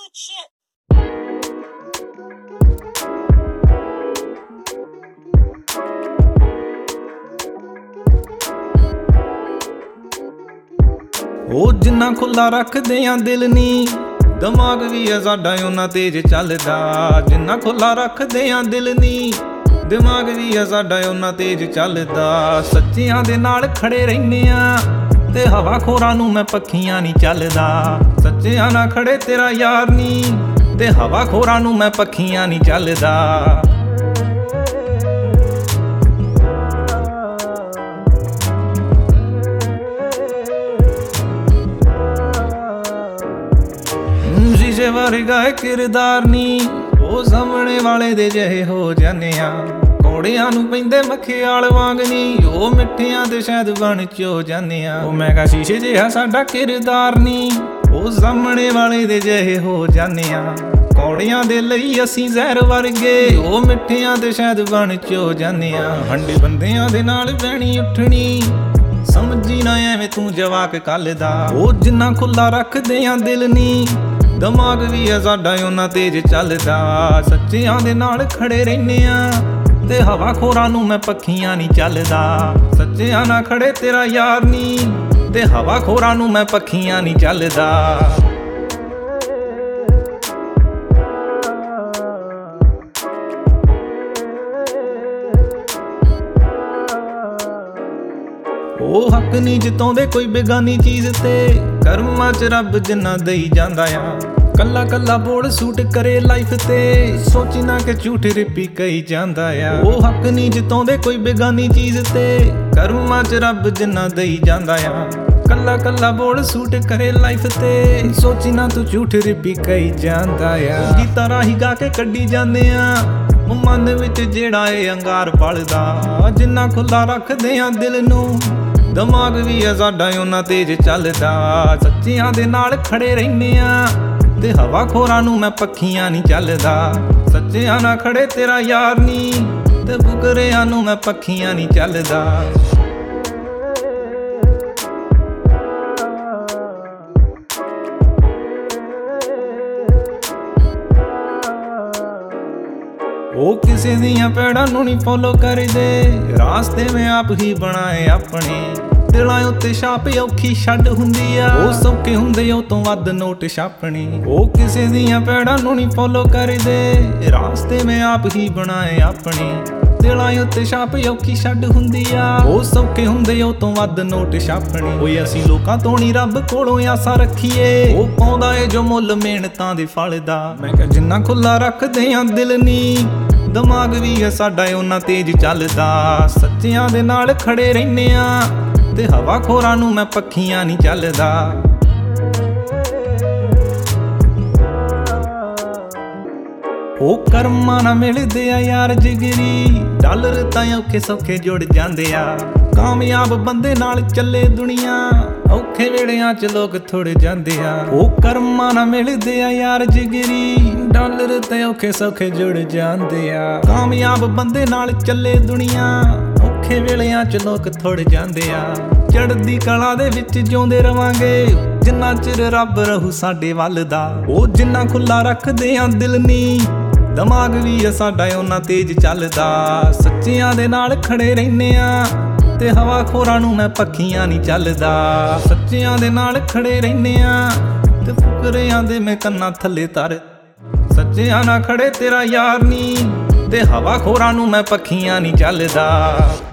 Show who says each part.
Speaker 1: shit.
Speaker 2: ਉਹ ਜਿੰਨਾ ਖੁੱਲਾ ਰੱਖਦੇ ਆ ਦਿਲ ਨੀ, ਦਿਮਾਗ ਵੀ ਆ ਸਾਡਾ ਉਹਨਾਂ ਤੇਜ ਚੱਲਦਾ। ਜਿੰਨਾ ਖੁੱਲਾ ਰੱਖਦੇ ਆ ਦਿਲ ਨੀ, ਦਿਮਾਗ ਵੀ ਆ ਸਾਡਾ ਉਹਨਾਂ ਤੇਜ ਚੱਲਦਾ। ਸੱਚਿਆਂ ਦੇ ਨਾਲ ਖੜੇ ਰਹਿੰਦੇ ਆ ਤੇ ਹਵਾ ਖੋਰਾਂ ਨੂੰ ਮੈਂ ਪੱਖੀਆਂ ਨਹੀਂ ਚੱਲਦਾ। ਸੱਚਿਆਂ ਨਾਲ ਖੜੇ ਤੇਰਾ ਯਾਰ ਨੀ ਤੇ ਹਵਾ ਖੋਰਾਂ ਨੂੰ ਮੈਂ ਪੱਖੀਆਂ ਨਹੀਂ ਚੱਲਦਾ। ਸ਼ੀਸ਼ੇ ਵਰਗਾ ਕਿਰਦਾਰ ਨੀ, ਉਹ ਸਾਹਮਣੇ ਵਾਲੇ ਦੇ ਜਿਹੇ ਹੋ ਜਾਂਦੇ ਆ। ਕੋੜਿਆਂ ਨੂੰ ਪੈਂਦੇ ਮਖਿਆਲ ਵਾਂਗ ਨੀ, ਉਹ ਮਿੱਠਿਆਂ ਦੇ ਸ਼ਾਇਦ ਬਣ ਚੋ ਜਾਂਦੇ ਆ। ਉਹ ਮੈਂ ਕਹਾ ਸ਼ੀਸ਼ੇ ਜਿਹਾ ਸਾਡਾ ਕਿਰਦਾਰ ਨੀ, ਉਹ ਸਾਹਮਣੇ ਵਾਲੇ ਦੇ ਜਿਹੇ ਹੋ ਜਾਂਦੇ ਆ। ਕੋੜਿਆਂ ਦੇ ਲਈ ਅਸੀਂ ਜ਼ਹਿਰ ਵਰਗੇ, ਉਹ ਮਿੱਠਿਆਂ ਦੇ ਸ਼ਾਇਦ ਬਣ ਚੋ ਜਾਂਦੇ ਆ। ਹੰਡੇ ਬੰਦਿਆਂ ਦੇ ਨਾਲ ਬਹਿਣੀ ਉੱਠਣੀ, ਸਮਝੀ ਨਾ ਐਵੇਂ ਤੂੰ ਜਵਾਕ ਕੱਲ ਦਾ। ਉਹ ਜਿੰਨਾ ਖੁੱਲਾ ਰੱਖਦੇ ਆ ਦਿਲ ਨੀ, ਦਿਮਾਗ ਵੀ ਆ ਸਾਡਾ ਉਹਨਾਂ ਤੇਜ ਚੱਲਦਾ। ਸੱਚਿਆਂ ਦੇ ਨਾਲ ਖੜੇ ਰਹਿੰਦੇ ਆ ਤੇ ਹਵਾ ਖੋਰਾਂ ਨੂੰ ਮੈਂ ਪੱਖੀਆਂ ਨਹੀਂ ਚੱਲਦਾ। ਸੱਚਿਆਂ ਨਾਲ ਖੜੇ ਤੇਰਾ ਯਾਰ ਨੀ ਤੇ ਹਵਾ ਖੋਰਾਂ ਨੂੰ ਮੈਂ ਪੱਖੀਆਂ ਨਹੀਂ ਚੱਲਦਾ। ਉਹ ਹੱਕ ਨਹੀਂ ਜਿਤਾਉਂਦੇ ਕੋਈ ਬੇਗਾਨੀ ਚੀਜ਼ ਤੇ, ਕਰਮਾਂ 'ਚ ਰੱਬ ਜਿੰਨਾ ਦੇਈ ਜਾਂਦਾ ਆ। ਕੱਲਾ ਕੱਲਾ ਬੋਲ ਸੂਟ ਕਰੇ ਲਾਈਫ ਤੇ, ਸੋਚੀ ਨਾ ਕਿ ਝੂਠ ਰਿਪੀ ਕਹੀ ਜਾਂਦਾ ਆ। ਉਹ ਹੱਕ ਨਹੀਂ ਜਿਤਾਉਂਦੇ ਕੋਈ ਬੇਗਾਨੀ ਚੀਜ਼ ਤੇ, ਕਰਮਾਂ 'ਚ ਰੱਬ ਜਿੰਨਾ ਦੇਈ ਜਾਂਦਾ ਆ। ਕੱਲਾ ਕੱਲਾ ਬੋਲ ਸੂਟ ਕਰੇ ਲਾਈਫ ਤੇ, ਸੋਚੀ ਨਾ ਤੂੰ ਝੂਠ ਰਿਪੀ ਕਹੀ ਜਾਂਦਾ ਆ। ਗੀਤਾਂ ਰਾਹੀਂ ਗਾ ਕੇ ਕੱਢੀ ਜਾਂਦੇ ਆ ਉਹ ਮਨ ਵਿੱਚ ਜਿਹੜਾ ਏ ਅੰਗਾਰ ਪਲਦਾ। ਜਿੰਨਾ ਖੁੱਲਾ ਰੱਖਦੇ ਆ ਦਿਲ ਨੂੰ, ਦਿਮਾਗ ਵੀ ਆ ਸਾਡਾ ਉਹਨਾਂ ਤੇਜ ਚੱਲਦਾ। ਸੱਚਿਆਂ ਦੇ ਨਾਲ ਖੜੇ ਰਹਿੰਦੇ ਆ ਤੇ ਹਵਾ ਖੋਰਾਂ ਨੂੰ ਮੈਂ ਪੱਖੀਆਂ ਨਹੀਂ ਚੱਲਦਾ। ਸੱਚਿਆਂ ਨਾਲ ਖੜੇ ਤੇਰਾ ਯਾਰ ਨੀ ਤੇ ਬੁਗਰਿਆਂ ਨੂੰ ਮੈਂ ਪੱਖੀਆਂ ਨਹੀਂ ਚੱਲਦਾ। ਉਹ ਕਿਸੇ ਦੀਆਂ ਪੈੜਾਂ ਨੂੰ ਨਹੀਂ ਫੋਲੋ ਕਰਦੇ, ਰਾਸਤੇ ਮੈਂ ਆਪ ਹੀ ਬਣਾਏ ਆਪਣੇ। ਦਿਲਾਂ ਉੱਤੇ ਛਾਪ ਔਖੀ ਛੱਡ ਹੁੰਦੀ ਆ, ਉਹ ਸੌਖੇ ਹੁੰਦੇ ਉਹ ਤੋਂ ਵੱਧ ਨੋਟ ਛਾਪਣੇ। ਉਹ ਕਿਸੇ ਦੀਆਂ ਪੈੜਾਂ ਨੂੰ ਨਹੀਂ ਫੋਲੋ ਕਰਦੇ, ਰਾਸਤੇ ਮੈਂ ਆਪ ਹੀ ਬਣਾਏ ਆਪਣੇ। ਦਿਲਾਂ ਉੱਤੇ ਛਾਪ ਔਖੀ ਛੱਡ ਹੁੰਦੀ ਆ, ਉਹ ਸੌਖੇ ਹੁੰਦੇ ਉਹ ਤੋਂ ਵੱਧ ਨੋਟ ਛਾਪਣੇ। ਓਏ ਅਸੀਂ ਲੋਕਾਂ ਤੋਂ ਨਹੀਂ ਰੱਬ ਕੋਲੋਂ ਆਸਾਂ ਰੱਖੀਏ, ਉਹ ਪਾਉਂਦਾ ਏ ਜੋ ਮੁੱਲ ਮਿਹਨਤਾਂ ਦੇ ਫਲ ਦਾ। ਮੈਂ ਕਿਹਾ ਜਿੰਨਾ ਖੁੱਲਾ ਰੱਖਦੇ ਆ ਦਿਲ ਨੀ, ਦਿਮਾਗ ਵੀ ਆ ਸਾਡਾ ਉਹਨਾਂ ਤੇਜ ਚੱਲਦਾ। ਸੱਚਿਆਂ ਦੇ ਨਾਲ ਖੜੇ ਰਹਿੰਦੇ ਆ ਤੇ ਹਵਾ ਖੋਰਾਂ ਨੂੰ ਮੈਂ ਪੱਖੀਆਂ ਨਹੀਂ ਚੱਲਦਾ। ਉਹ ਕਰਮਾਂ ਨਾ ਮਿਲਦੇ ਆ ਯਾਰ ਜਿਗਰੀ, ਡਾਲਰ ਤਾਂ ਔਖੇ ਸੌਖੇ ਜੁੜ ਜਾਂਦੇ ਆ। ਕਾਮਯਾਬ ਬੰਦੇ ਨਾਲ ਚੱਲੇ ਦੁਨੀਆ, ਔਖੇ ਵੇੜਿਆਂ 'ਚ ਲੋਕ ਥੋੜ ਜਾਂਦੇ ਆ। ਉਹ ਕਰਮਾਂ ਨਾ ਮਿਲਦੇ ਆ ਯਾਰ ਜਿਗਰੀ, ਡਾਲਰ ਤੇ ਔਖੇ ਸੌਖੇ ਜੁੜ ਜਾਂਦੇ ਆ। ਕਾਮਯਾਬ ਬੰਦੇ ਨਾਲ ਚੱਲੇ ਦੁਨੀਆ, ਔਖੇ ਵੇਲਿਆਂ 'ਚ ਲੋਕ ਥੋੜ ਜਾਂਦੇ ਆ। ਚੜ੍ਹਦੀ ਕਲਾ ਦੇ ਵਿੱਚ ਜਿਉਂਦੇ ਰਵਾਂਗੇ ਜਿੰਨਾ ਚਿਰ ਰੱਬ ਰਹੂ ਸਾਡੇ ਵੱਲ ਦਾ। ਉਹ ਜਿੰਨਾ ਖੁੱਲਾ ਰੱਖਦੇ ਆ ਦਿਲ ਨੀ, ਦਿਮਾਗ ਵੀ ਆ ਸਾਡਾ ਉਹਨਾਂ ਤੇਜ ਚੱਲਦਾ। ਸੱਚਿਆਂ ਦੇ ਨਾਲ ਖੜੇ ਰਹਿੰਦੇ ਆ ਤੇ ਹਵਾ ਖੋਰਾਂ ਨੂੰ ਮੈਂ ਪੱਖੀਆਂ ਨਹੀਂ ਚੱਲਦਾ। ਸੱਚਿਆਂ ਦੇ ਨਾਲ ਖੜੇ ਰਹਿੰਦੇ ਆ ਤੇ ਫੁਕਰਿਆਂ ਦੇ ਮੈਂ ਕੰਨਾਂ ਥੱਲੇ ਤਰ। ਸੱਚਿਆਂ ਨਾਲ ਖੜੇ ਤੇਰਾ ਯਾਰ ਨੀ ਤੇ ਹਵਾ ਖੋਰਾਂ ਨੂੰ ਮੈਂ ਪੱਖੀਆਂ ਨਹੀਂ ਚੱਲਦਾ।